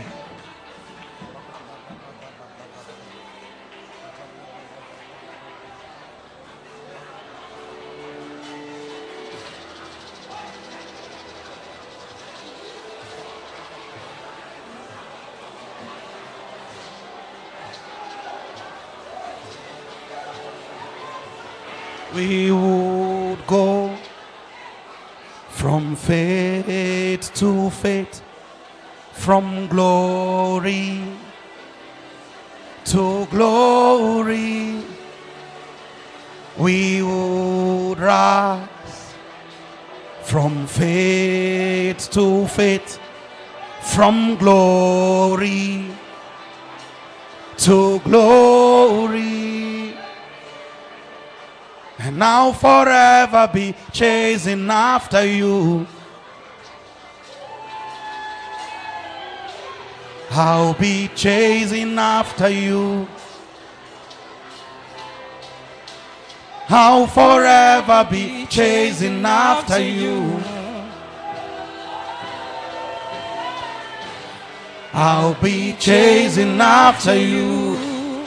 We would go from faith to faith, from glory to glory. We would rise rise from faith to faith, from glory to glory, and now forever be chasing after you. I'll be chasing after you. I'll forever be chasing after you. I'll be chasing after you.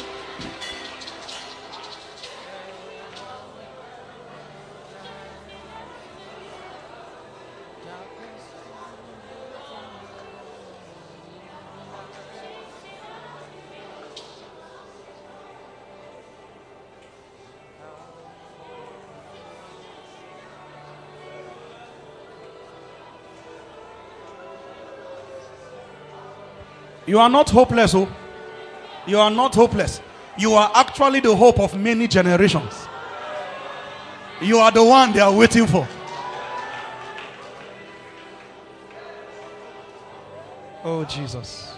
You are not hopeless, oh. You are not hopeless. You are actually the hope of many generations. You are the one they are waiting for. Oh, Jesus.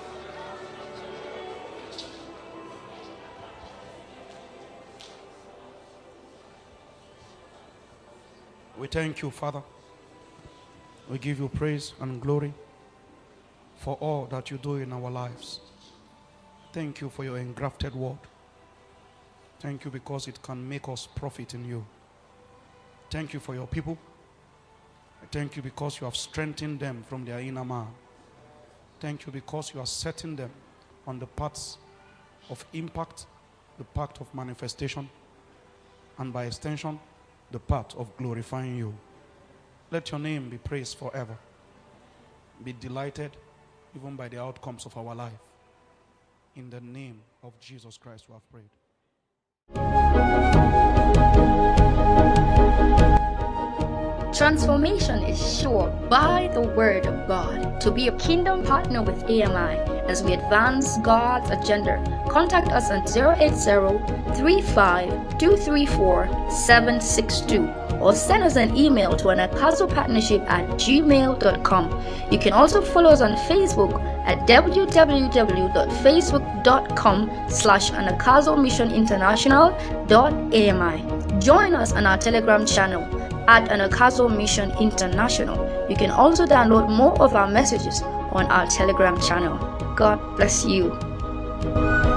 We thank you, Father. We give you praise and glory for all that you do in our lives. Thank you for your engrafted word. Thank you because it can make us profit in you. Thank you for your people. Thank you because you have strengthened them from their inner man. Thank you because you are setting them on the paths of impact, the path of manifestation, and by extension, the path of glorifying you. Let your name be praised forever. Be delighted even by the outcomes of our life. In the name of Jesus Christ we have prayed.
Transformation is sure by the word of God. To be a kingdom partner with A M I as we advance God's agenda, contact us at zero eight zero, three five two three four, seven six two or send us an email to anagkazopartnership at gmail dot com. You can also follow us on Facebook at w w w dot facebook dot com slash anagkazo mission international dot A M I. Join us on our Telegram channel at Anagkazo Mission International. You can also download more of our messages on our Telegram channel. God bless you.